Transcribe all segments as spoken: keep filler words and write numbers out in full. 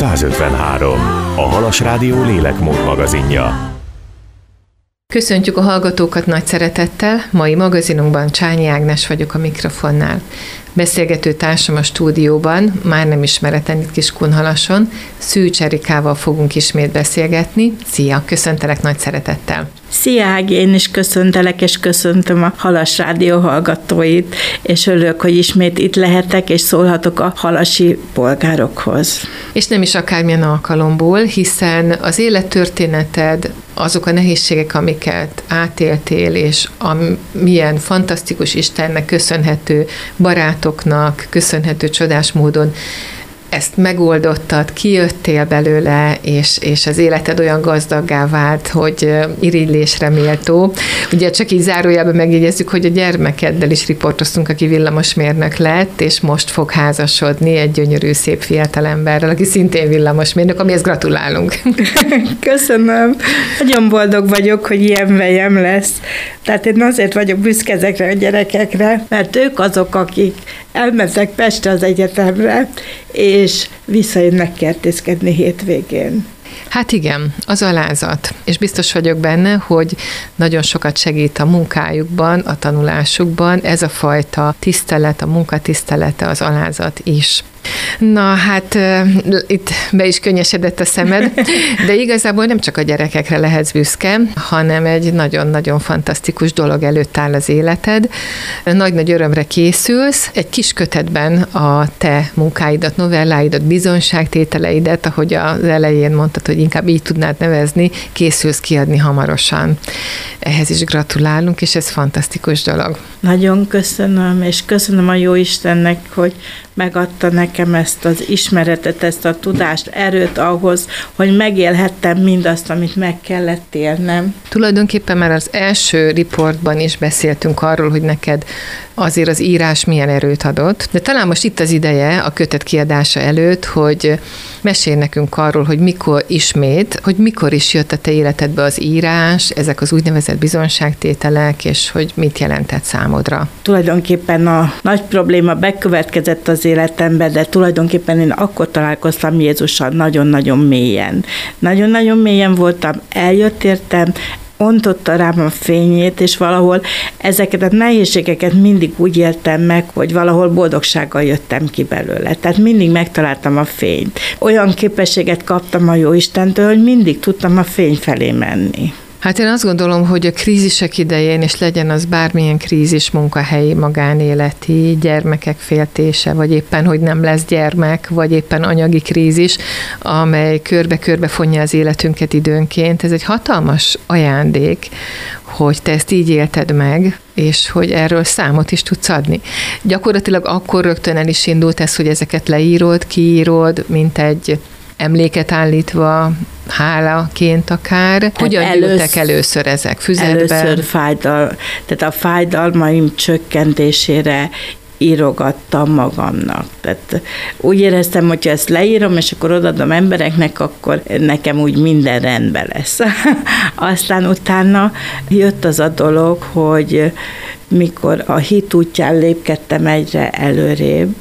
száz ötvenhárom. A Halas Rádió lélekmód magazinja. Köszöntjük a hallgatókat nagy szeretettel, mai magazinunkban Csányi Ágnes vagyok a mikrofonnál. Beszélgető társam a stúdióban, már nem ismeretlen itt Kiskunhalason, Szűcs Erikával fogunk ismét beszélgetni. Szia, köszöntelek nagy szeretettel! Szia Ági, én is köszöntelek, és köszöntöm a Halas Rádió hallgatóit, és örülök, hogy ismét itt lehetek, és szólhatok a halasi polgárokhoz. És nem is akármilyen alkalomból, hiszen az élettörténeted, azok a nehézségek, amiket átéltél, és a milyen fantasztikus Istennek köszönhető barátoknak, köszönhető csodás módon ezt megoldottad, kijöttél belőle, és, és az életed olyan gazdaggá vált, hogy irigylésre méltó. Ugye csak így zárójában megjegyezzük, hogy a gyermekeddel is riportoztunk, aki villamosmérnök lett, és most fog házasodni egy gyönyörű, szép fiatalemberrel, aki szintén villamosmérnök, amihez gratulálunk. Köszönöm. Nagyon boldog vagyok, hogy ilyen vejem lesz. Tehát én azért vagyok büszke ezekre a gyerekekre, mert ők azok, akik elmentek Pestre az egyetemre, és visszajönnek kertészkedni hétvégén. Hát igen, az alázat. És biztos vagyok benne, hogy nagyon sokat segít a munkájukban, a tanulásukban ez a fajta tisztelet, a munkatisztelete, az alázat is. Na hát itt be is könnyesedett a szemed, de igazából nem csak a gyerekekre lehetsz büszke, hanem egy nagyon-nagyon fantasztikus dolog előtt áll az életed. Nagy-nagy örömre készülsz, egy kis kötetben a te munkáidat, novelláidat, bizonyságtételeidet, ahogy az elején mondtad, hogy inkább így tudnád nevezni, készülsz kiadni hamarosan. Ehhez is gratulálunk, és ez fantasztikus dolog. Nagyon köszönöm, és köszönöm a Jóistennek, hogy megadta nekem ezt az ismeretet, ezt a tudást, erőt ahhoz, hogy megélhettem mindazt, amit meg kellett élnem. Tulajdonképpen már az első riportban is beszéltünk arról, hogy neked azért az írás milyen erőt adott, de talán most itt az ideje a kötet kiadása előtt, hogy mesélj nekünk arról, hogy mikor ismét, hogy mikor is jött a te életedbe az írás, ezek az úgynevezett bizonyságtételek, és hogy mit jelentett számodra. Tulajdonképpen a nagy probléma bekövetkezett az életemben, de tulajdonképpen én akkor találkoztam Jézussal nagyon-nagyon mélyen. Nagyon-nagyon mélyen voltam, eljött értem, ontotta rám a fényét, és valahol ezeket a nehézségeket mindig úgy éltem meg, hogy valahol boldogsággal jöttem ki belőle. Tehát mindig megtaláltam a fényt. Olyan képességet kaptam a Jóistentől, hogy mindig tudtam a fény felé menni. Hát én azt gondolom, hogy a krízisek idején, és legyen az bármilyen krízis, munkahelyi, magánéleti, gyermekek féltése, vagy éppen, hogy nem lesz gyermek, vagy éppen anyagi krízis, amely körbe-körbe fonja az életünket időnként. Ez egy hatalmas ajándék, hogy te ezt így élted meg, és hogy erről számot is tudsz adni. Gyakorlatilag akkor rögtön el is indult ez, hogy ezeket leírod, kiírod, mint egy emléket állítva, hálaként akár. Hát hogyan elősz, gyűltek először ezek füzetben? Először fájdal, tehát a fájdalmaim csökkentésére írogattam magamnak. Tehát úgy éreztem, hogyha ezt leírom, és akkor odaadom embereknek, akkor nekem úgy minden rendben lesz. Aztán utána jött az a dolog, hogy mikor a hit útján lépkedtem egyre előrébb,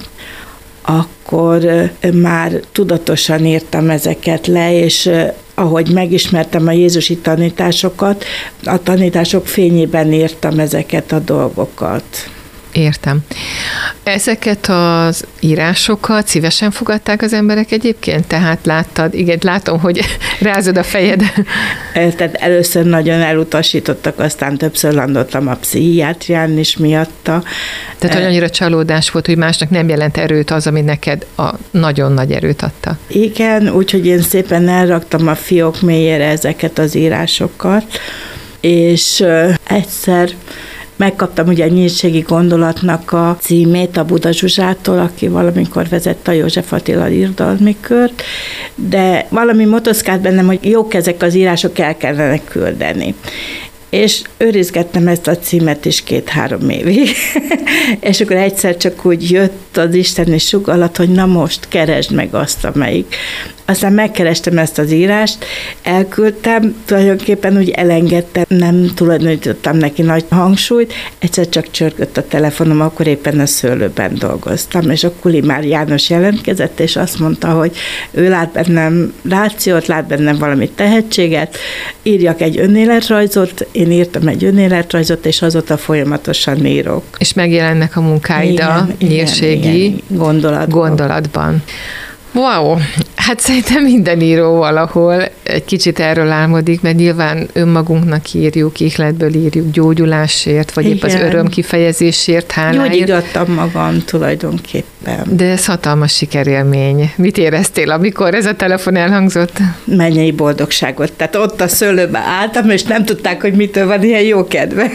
akkor már tudatosan írtam ezeket le, és ahogy megismertem a jézusi tanításokat, a tanítások fényében írtam ezeket a dolgokat. Értem. Ezeket az írásokat szívesen fogadták az emberek egyébként? Tehát láttad, igen, látom, hogy rázod a fejed. Tehát először nagyon elutasítottak, aztán többször landoltam a pszichiátrián is miatta. Tehát, hogy annyira csalódás volt, hogy másnak nem jelent erőt az, ami neked a nagyon nagy erőt adta. Igen, úgyhogy én szépen elraktam a fiók mélyére ezeket az írásokat, és egyszer megkaptam ugye a nyírségi gondolatnak a címét a Buda Zsuzsától, aki valamikor vezette a József Attila irodalmi kört, de valami motoszkált bennem, hogy jók ezek az írások, el kellene küldeni. És őrizgettem ezt a címet is két-három évig. És akkor egyszer csak úgy jött az isteni sugallat, hogy na most keresd meg azt, amelyik. Aztán megkerestem ezt az írást, elküldtem, tulajdonképpen úgy elengedtem, nem tulajdonítottam neki nagy hangsúlyt, egyszer csak csörgött a telefonom, akkor éppen a szőlőben dolgoztam, és a Kulimár János jelentkezett, és azt mondta, hogy ő lát bennem rációt, lát bennem valami tehetséget, írjak egy önéletrajzot, én írtam egy önéletrajzot, és azóta folyamatosan írok. És megjelennek a munkáid a nyírségi gondolatban. gondolatban. Wow, hát szerintem minden író valahol egy kicsit erről álmodik, mert nyilván önmagunknak írjuk, ihletből írjuk, gyógyulásért, vagy épp az öröm kifejezésért, háláért. Gyógyítottam magam tulajdonképpen. De ez hatalmas sikerélmény. Mit éreztél, amikor ez a telefon elhangzott? Mennyei boldogságot. Tehát ott a szőlőbe álltam, és nem tudták, hogy mitől van ilyen jó kedvem.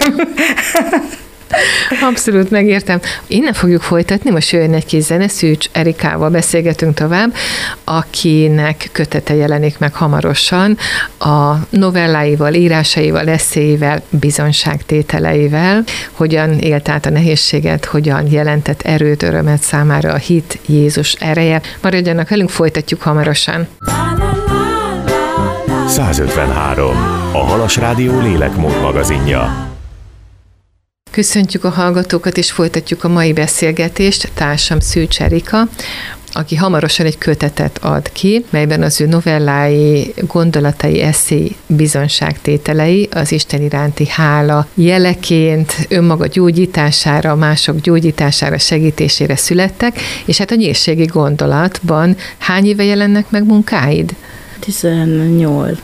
Abszolút megértem. Innen fogjuk folytatni, most jöjjön egy kis zene, Szűcs Erikával beszélgetünk tovább, akinek kötete jelenik meg hamarosan a novelláival, írásaival, esszéivel, bizonyságtételeivel, hogyan élt át a nehézséget, hogyan jelentett erőt, örömet számára a hit, Jézus ereje. Maradjanak velünk, folytatjuk hamarosan. százötvenhárom. A Halas Rádió lélekmód magazinja. Köszöntjük a hallgatókat, és folytatjuk a mai beszélgetést. Társam Szűcs Erika, aki hamarosan egy kötetet ad ki, melyben az ő novellái, gondolatai, eszéi, bizonyságtételei az Isten iránti hála jeleként, önmaga gyógyítására, mások gyógyítására, segítésére születtek, és hát a nyírségi gondolatban hány éve jelennek meg munkáid? tizennyolc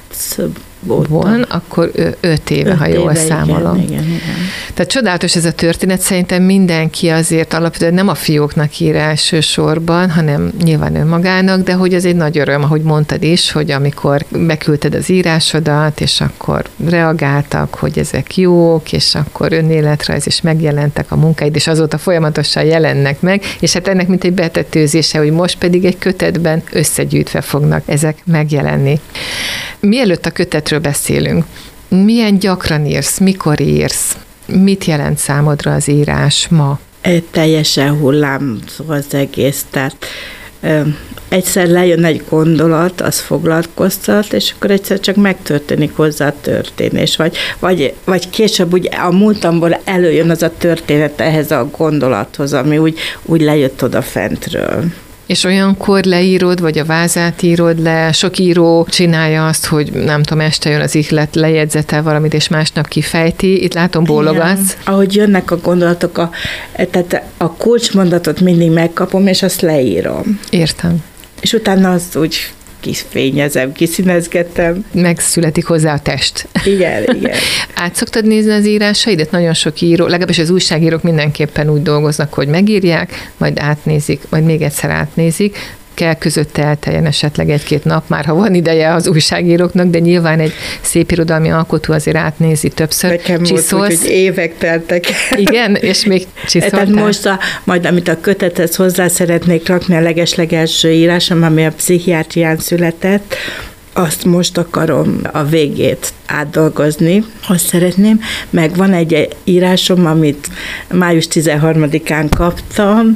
Van, akkor öt éve, öt ha jól éve, számolom. Igen, igen, igen. Tehát csodálatos ez a történet, szerintem mindenki azért alapvetően nem a fióknak ír elsősorban, hanem nyilván önmagának, de hogy ez egy nagy öröm, ahogy mondtad is, hogy amikor beküldted az írásodat, és akkor reagáltak, hogy ezek jók, és akkor önéletrajz, és megjelentek a munkáid, és azóta folyamatosan jelennek meg, és hát ennek mint egy betetőzése, hogy most pedig egy kötetben összegyűjtve fognak ezek megjelenni. Mielőtt a kötetről beszélünk, milyen gyakran írsz, mikor írsz, mit jelent számodra az írás ma? Teljesen hullámzó az egész, tehát ö, egyszer lejön egy gondolat, az foglalkoztat, és akkor egyszer csak megtörténik hozzá a történés, vagy, vagy, vagy később úgy a múltamból előjön az a történet ehhez a gondolathoz, ami úgy, úgy lejött oda fentről. És olyankor leírod, vagy a vázát írod le, sok író csinálja azt, hogy nem tudom, este jön az ihlet, lejegyzetel valamit, és másnap kifejti. Itt látom, bólogatsz. Igen. Ahogy jönnek a gondolatok, a, tehát a kulcsmondatot mindig megkapom, és azt leírom. Értem. És utána azt úgy kifényezem, kiszínezgetem. Megszületik hozzá a test. Igen, igen. Át szoktad nézni az írásaidat? Nagyon sok író, legalábbis az újságírók mindenképpen úgy dolgoznak, hogy megírják, majd átnézik, majd még egyszer átnézik. Kell között elteljen esetleg egy-két nap, már ha van ideje az újságíróknak, de nyilván egy szép irodalmi alkotó azért átnézi többször. Nekem Csiszolsz. volt úgy, hogy évek teltek. Igen, és még csiszoltál? Tehát most, a, majd amit a kötethez hozzá szeretnék rakni, a legeslegelső írásom, ami a pszichiátrián született, azt most akarom a végét átdolgozni, azt szeretném. Meg van egy írásom, amit május tizenharmadikán kaptam,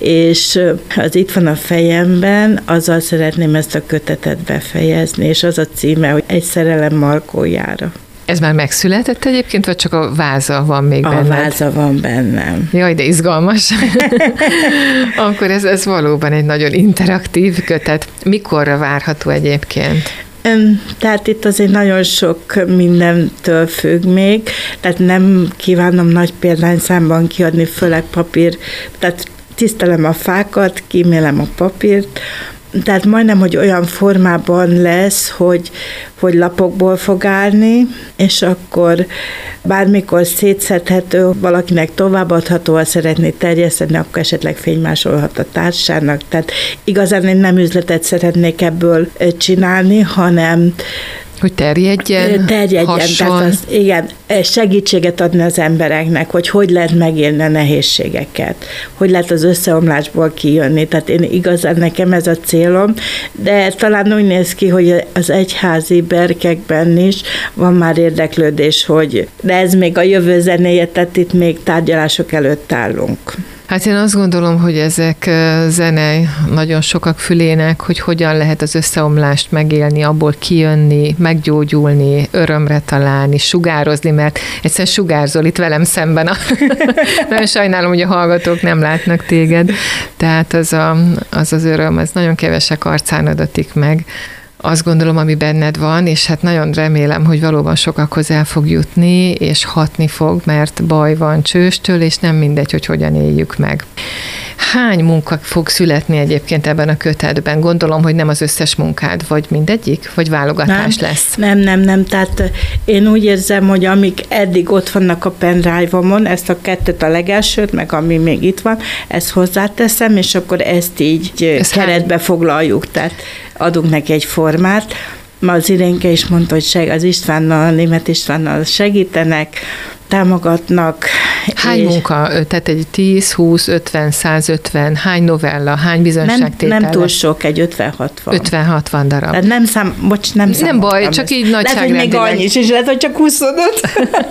és az itt van a fejemben, azzal szeretném ezt a kötetet befejezni, és az a címe, hogy Egy szerelem Markójára. Ez már megszületett egyébként, vagy csak a váza van még a benned? A váza van bennem. Jaj, de izgalmas. Akkor ez, ez valóban egy nagyon interaktív kötet. Mikorra várható egyébként? Tehát itt azért nagyon sok mindentől függ még, tehát nem kívánom nagy példányszámban kiadni, főleg papír, tehát tisztelem a fákat, kímélem a papírt, tehát majdnem, hogy olyan formában lesz, hogy, hogy lapokból fog állni, és akkor bármikor szétszedhető, valakinek továbbadható, ha szeretné terjeszteni, akkor esetleg fénymásolhat a társának. Tehát igazán én nem üzletet szeretnék ebből csinálni, hanem hogy terjedjen, terjedjen, tehát az, igen, segítséget adni az embereknek, hogy hogy lehet megélni a nehézségeket, hogy lehet az összeomlásból kijönni, tehát én igazán nekem ez a célom, de talán úgy néz ki, hogy az egyházi berkekben is van már érdeklődés, hogy de ez még a jövő zenéje, tehát itt még tárgyalások előtt állunk. Hát én azt gondolom, hogy ezek zene nagyon sokak fülének, hogy hogyan lehet az összeomlást megélni, abból kijönni, meggyógyulni, örömre találni, sugározni, mert egyszer sugárzol itt velem szemben. A... Nagyon sajnálom, hogy a hallgatók nem látnak téged. Tehát az, a, az az öröm, az nagyon kevesek arcán adatik meg. Azt gondolom, ami benned van, és hát nagyon remélem, hogy valóban sokakhoz el fog jutni, és hatni fog, mert baj van csőstől, és nem mindegy, hogy hogyan éljük meg. Hány munka fog születni egyébként ebben a kötetben? Gondolom, hogy nem az összes munkád, vagy mindegyik? Vagy válogatás nem, lesz? Nem, nem, nem. Tehát én úgy érzem, hogy amik eddig ott vannak a pendrive-omon, ezt a kettőt, a legelsőt, meg ami még itt van, ezt hozzáteszem, és akkor ezt így ez keretbe hány? foglaljuk. Tehát adunk neki egy formát. Ma az Irénke is mondta, hogy seg, az Istvánnal, Németh Istvánnal segítenek, támogatnak. Hány munka? Tehát egy tíz, húsz, ötven, százötven, hány novella, hány bizonyságtétel? Nem, nem túl sok, egy ötven-hatvan. ötven-hatvan darab. Tehát nem szám, bocs, nem Nem baj, csak ezt. Így nagyságrendileg. Lehet, hogy még annyi is, és lehet, hogy csak huszonöt.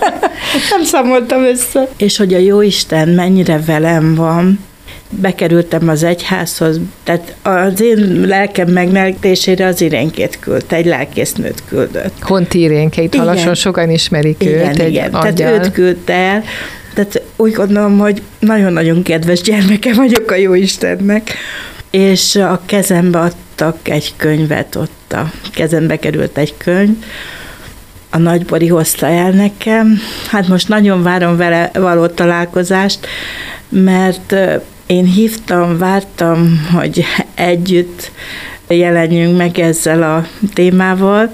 Nem számoltam össze. És hogy a Jóisten mennyire velem van, bekerültem az egyházhoz, tehát az én lelkem megmelítésére az Irénkét küldte, egy lelkésznőt küldött. Honti Irénke, itt Halason sokan ismerik igen, őt. Igen, tehát őt küldte el. Tehát úgy gondolom, hogy nagyon-nagyon kedves gyermeke vagyok a Jóistennek, és a kezembe adtak egy könyvet ott, a kezembe került egy könyv, a Nagybori hozta el nekem. Hát most nagyon várom vele való találkozást, mert én hívtam, vártam, hogy együtt jelenjünk meg ezzel a témával,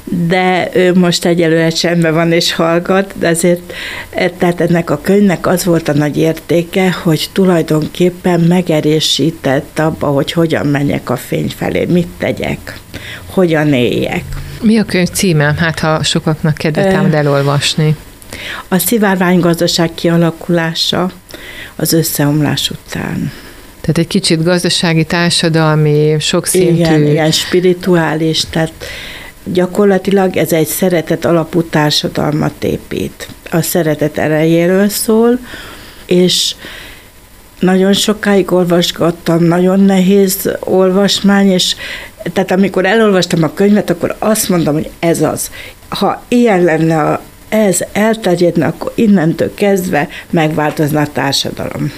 de ő most egyelőre csendben van és hallgat, de azért tehát ennek a könyvnek az volt a nagy értéke, hogy tulajdonképpen megerősített abba, hogy hogyan menjek a fény felé, mit tegyek, hogyan éljek. Mi a könyv címe? Hát ha sokaknak kedve támad elolvasni. A szivárványgazdaság kialakulása az összeomlás után. Tehát egy kicsit gazdasági, társadalmi, sokszintű. Igen, igen, spirituális, tehát gyakorlatilag ez egy szeretet alapú társadalmat épít. A szeretet erejéről szól, és nagyon sokáig olvasgattam, nagyon nehéz olvasmány, és tehát amikor elolvastam a könyvet, akkor azt mondom, hogy ez az. Ha ilyen lenne a ez elterjedne, akkor innentől kezdve megváltozna a társadalom.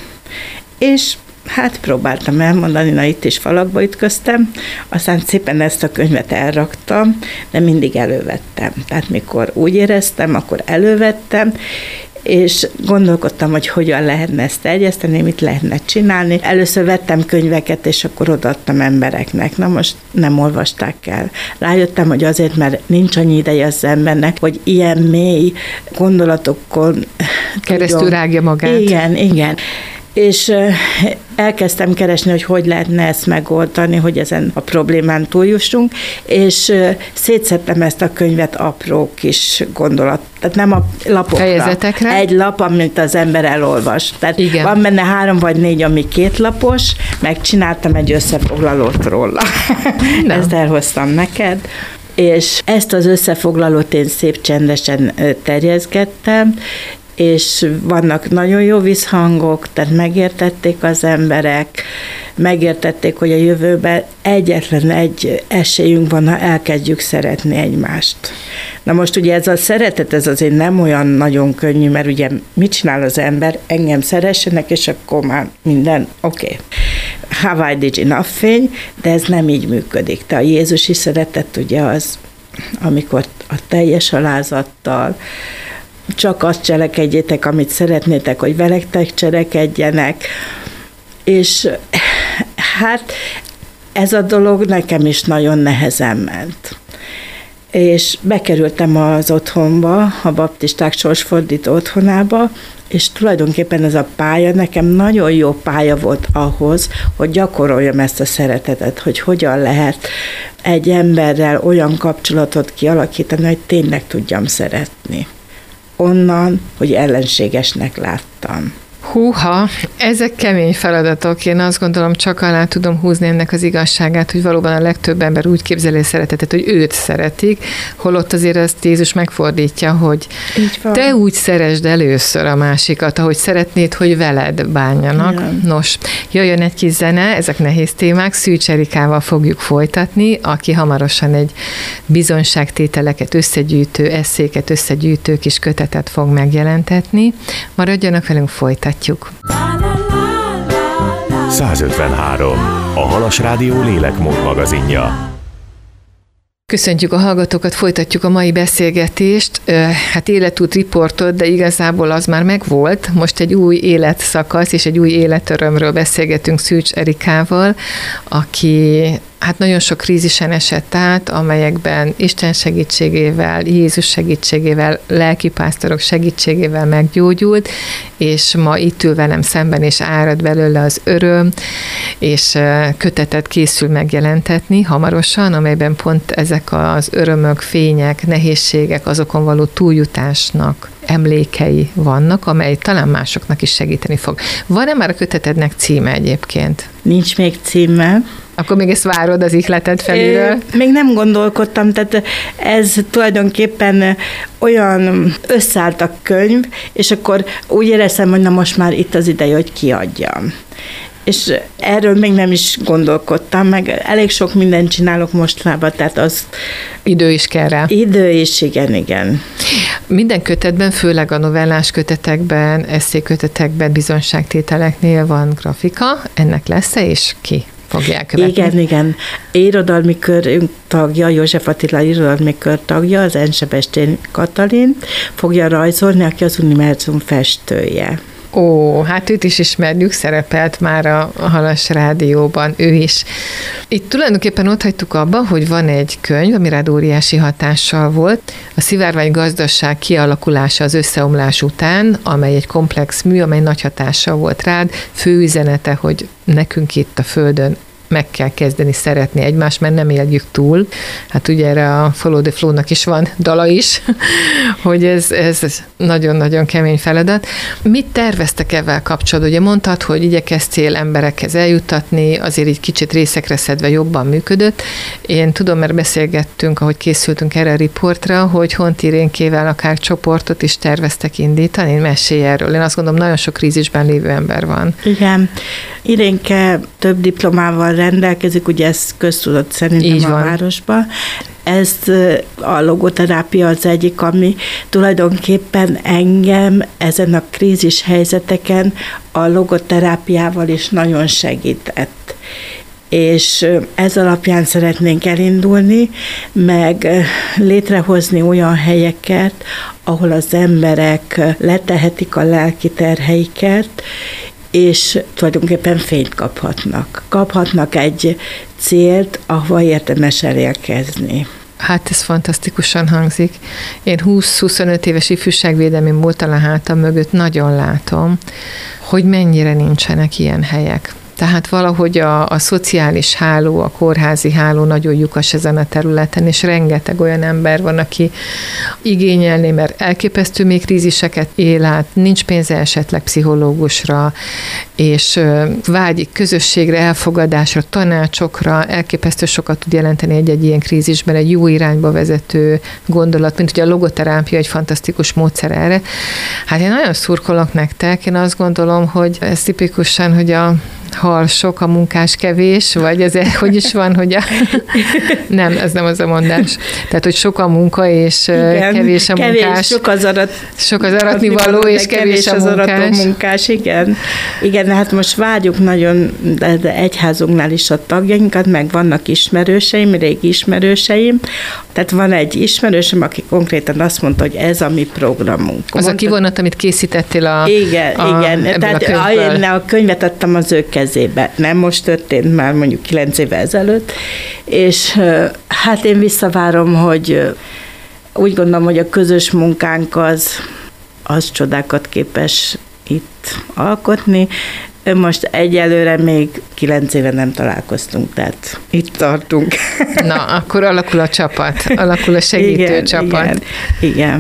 És hát próbáltam elmondani, na itt is falakba ütköztem, aztán szépen ezt a könyvet elraktam, de mindig elővettem. Tehát mikor úgy éreztem, akkor elővettem, és gondolkodtam, hogy hogyan lehetne ezt terjeszteni, mit lehetne csinálni. Először vettem könyveket, és akkor odaadtam embereknek. Na most nem olvasták el. Rájöttem, hogy azért, mert nincs annyi ideje az embernek, hogy ilyen mély gondolatokon keresztül tudom. Rágja magát. Igen, igen. És elkezdtem keresni, hogy hogy lehetne ezt megoldani, hogy ezen a problémán túljussunk, és szétszedtem ezt a könyvet apró kis gondolat, tehát nem a lapokra. Fejezetekre? Egy lap, amit az ember elolvas. Tehát igen. Van benne három vagy négy, ami kétlapos, megcsináltam egy összefoglalót róla. Ezt elhoztam neked. És ezt az összefoglalót én szép csendesen terjeszgettem, és vannak nagyon jó visszhangok, tehát megértették az emberek, megértették, hogy a jövőben egyetlen egy esélyünk van, ha elkezdjük szeretni egymást. Na most ugye ez a szeretet, ez azért nem olyan nagyon könnyű, mert ugye mit csinál az ember? Engem szeressenek, és akkor már minden oké. Okay. Have I did enough fény, de ez nem így működik. De a jézusi szeretet ugye az, amikor a teljes alázattal, csak azt cselekedjétek, amit szeretnétek, hogy veletek cselekedjenek, és hát ez a dolog nekem is nagyon nehezen ment. És bekerültem az otthonba, a baptisták sorsfordító otthonába, és tulajdonképpen ez a pálya nekem nagyon jó pálya volt ahhoz, hogy gyakoroljam ezt a szeretetet, hogy hogyan lehet egy emberrel olyan kapcsolatot kialakítani, hogy tényleg tudjam szeretni. Onnan, hogy ellenségesnek láttam. Húha, ezek kemény feladatok. Én azt gondolom, csak alá tudom húzni ennek az igazságát, hogy valóban a legtöbb ember úgy képzeli szeretetet, hogy őt szeretik, holott azért ezt Jézus megfordítja, hogy te úgy szeresd először a másikat, ahogy szeretnéd, hogy veled bánjanak. Igen. Nos, jöjjön egy kis zene, ezek nehéz témák, Szűcs Erikával fogjuk folytatni, aki hamarosan egy bizonyságtételeket összegyűjtő, eszéket összegyűjtő kis kötetet fog megjelentetni. Maradjanak velünk, folytatjuk. százötvenhárom. A Halas Rádió lélekmód magazinja. Köszöntjük a hallgatókat, folytatjuk a mai beszélgetést. Hát életút riportot, de igazából az már megvolt. Most egy új életszakasz és egy új életörömről beszélgetünk Szűcs Erikával, aki hát nagyon sok krízisen esett át, amelyekben Isten segítségével, Jézus segítségével, lelkipásztorok segítségével meggyógyult, és ma itt ül velem szemben, és árad belőle az öröm, és kötetet készül megjelentetni hamarosan, amelyben pont ezek az örömök, fények, nehézségek, azokon való túljutásnak emlékei vannak, amely talán másoknak is segíteni fog. Van-e már a kötetednek címe egyébként? Nincs még címe. Akkor még ezt várod az ihleted felülről? Még nem gondolkodtam, tehát ez tulajdonképpen olyan összeállt a könyv, és akkor úgy éreztem, hogy na most már itt az ideje, hogy kiadjam. És erről még nem is gondolkodtam, meg elég sok mindent csinálok mostanában, tehát az... Idő is kell rá. Idő is, igen, igen. Minden kötetben, főleg a novellás kötetekben, eszékötetekben, bizonyságtételeknél van grafika, ennek lesz-e, és ki fogják követni? Igen, igen. Irodalmi körünk tagja, József Attila irodalmi kör tagja, az Ensebestén Katalin fogja rajzolni, aki az Univerzum festője. Ó, hát őt is ismerjük, szerepelt már a Halas Rádióban, ő is. Itt tulajdonképpen ott hagytuk abba, hogy van egy könyv, ami rád óriási hatással volt, a Szivárvány gazdaság kialakulása az összeomlás után, amely egy komplex mű, amely nagy hatással volt rád, fő üzenete, hogy nekünk itt a Földön meg kell kezdeni szeretni egymást, mert nem éljük túl. Hát ugye erre a Follow the Flow-nak is van dala is, hogy ez, ez nagyon-nagyon kemény feladat. Mit terveztek ezzel kapcsolatban? Ugye mondtad, hogy igyekeztél emberekhez eljuttatni, azért így kicsit részekre szedve jobban működött. Én tudom, mert beszélgettünk, ahogy készültünk erre a riportra, hogy Hont Irénkével akár csoportot is terveztek indítani. Mesélj erről. Én azt gondolom, nagyon sok krízisben lévő ember van. Igen. Irénke több diplomával rendelkezik, ugye ez köztudott szerintem így a van. Városban. Ez a logoterápia az egyik, ami tulajdonképpen engem ezen a krízis helyzeteken a logoterápiával is nagyon segített. És ez alapján szeretnénk elindulni, meg létrehozni olyan helyeket, ahol az emberek letehetik a lelki terheiket, és tulajdonképpen fényt kaphatnak. Kaphatnak egy célt, ahova érdemes elérkezni. Hát ez fantasztikusan hangzik. Én húsz-huszonöt éves ifjúságvédelmi múltal a hátam mögött nagyon látom, hogy mennyire nincsenek ilyen helyek. Tehát valahogy a, a szociális háló, a kórházi háló nagyon lyukas ezen a területen, és rengeteg olyan ember van, aki igényelné, mert elképesztő még kríziseket él át, nincs pénze esetleg pszichológusra, és vágyik közösségre, elfogadásra, tanácsokra, elképesztő sokat tud jelenteni egy-egy ilyen krízisben, egy jó irányba vezető gondolat, mint ugye a logoterápia egy fantasztikus módszer erre. Hát én nagyon szurkolok nektek, én azt gondolom, hogy ez tipikusan, hogy a hal sok, a munkás kevés, vagy ez hogy is van, hogy a... nem, ez nem az a mondás. Tehát, hogy sok a munka, és igen, kevés a kevés, munkás. Sok az, arat, sok az aratni való, és kevés, kevés a munkás. Az munkás, igen. Igen, hát most várjuk nagyon, de, de egyházunknál is a tagjainkat, meg vannak ismerőseim, régi ismerőseim. Tehát van egy ismerősöm, aki konkrétan azt mondta, hogy ez a mi programunk. Az mondta, a kivonat, amit készítettél a Igen, a, igen. Tehát a, én a könyvet adtam az ő kezébe. Nem most történt, már mondjuk kilenc évvel ezelőtt. És hát én visszavárom, hogy úgy gondolom, hogy a közös munkánk az, az csodákat képes itt alkotni. Most egyelőre még kilenc éve nem találkoztunk, tehát itt tartunk. Na, akkor alakul a csapat, alakul a segítő igen, csapat. Igen, igen.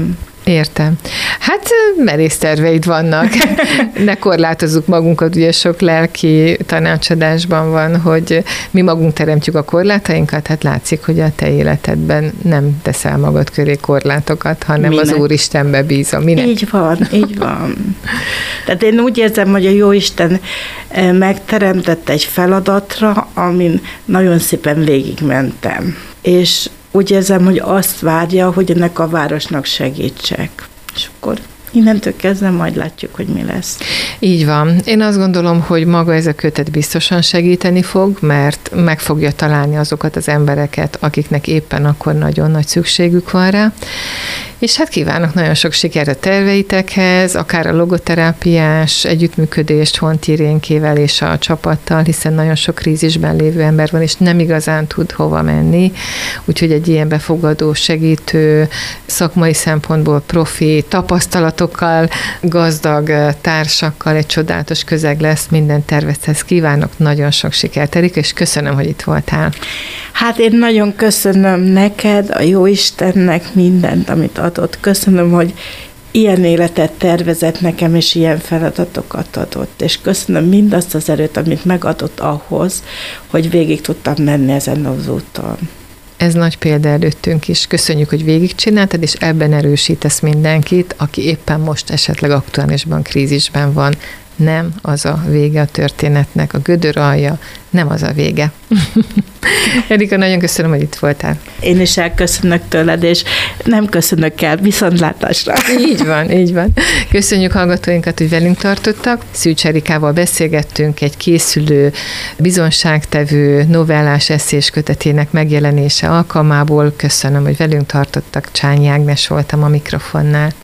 Értem. Hát merész terveid vannak. Ne korlátozzuk magunkat, ugye sok lelki tanácsadásban van, hogy mi magunk teremtjük a korlátainkat, hát látszik, hogy a te életedben nem teszel magad köré korlátokat, hanem Minek? Az Úristenbe bízom. Minek? Így van, így van. Tehát én úgy érzem, hogy a Jóisten megteremtett egy feladatra, amin nagyon szépen végigmentem. És úgy érzem, hogy azt várja, hogy ennek a városnak segítsek. És akkor innentől kezdve majd látjuk, hogy mi lesz. Így van. Én azt gondolom, hogy maga ez a kötet biztosan segíteni fog, mert meg fogja találni azokat az embereket, akiknek éppen akkor nagyon nagy szükségük van rá. És hát kívánok nagyon sok sikert a terveitekhez, akár a logoterápiás együttműködést Honti Irénkével és a csapattal, hiszen nagyon sok krízisben lévő ember van, és nem igazán tud hova menni. Úgyhogy egy ilyen befogadó, segítő, szakmai szempontból profi, tapasztalatokkal, gazdag társakkal egy csodálatos közeg lesz. Minden tervezhez kívánok, nagyon sok sikert, Erika, és köszönöm, hogy itt voltál. Hát én nagyon köszönöm neked, a Jóistennek mindent, amit adott. Köszönöm, hogy ilyen életet tervezett nekem, és ilyen feladatokat adott. És köszönöm mindazt az erőt, amit megadott ahhoz, hogy végig tudtam menni ezen az úton. Ez nagy példa előttünk is. Köszönjük, hogy végigcsináltad, és ebben erősítesz mindenkit, aki éppen most esetleg aktuálisban, krízisben van. Nem az a vége a történetnek, a gödör alja, nem az a vége. Erika, nagyon köszönöm, hogy itt voltál. Én is elköszönök tőled, és nem köszönök el, viszontlátásra. Így van, így van. Köszönjük hallgatóinkat, hogy velünk tartottak. Szűcs Erikával beszélgettünk egy készülő, bizonságtevő, novellás esszés kötetének megjelenése alkalmából. Köszönöm, hogy velünk tartottak. Csányi Ágnes voltam a mikrofonnál.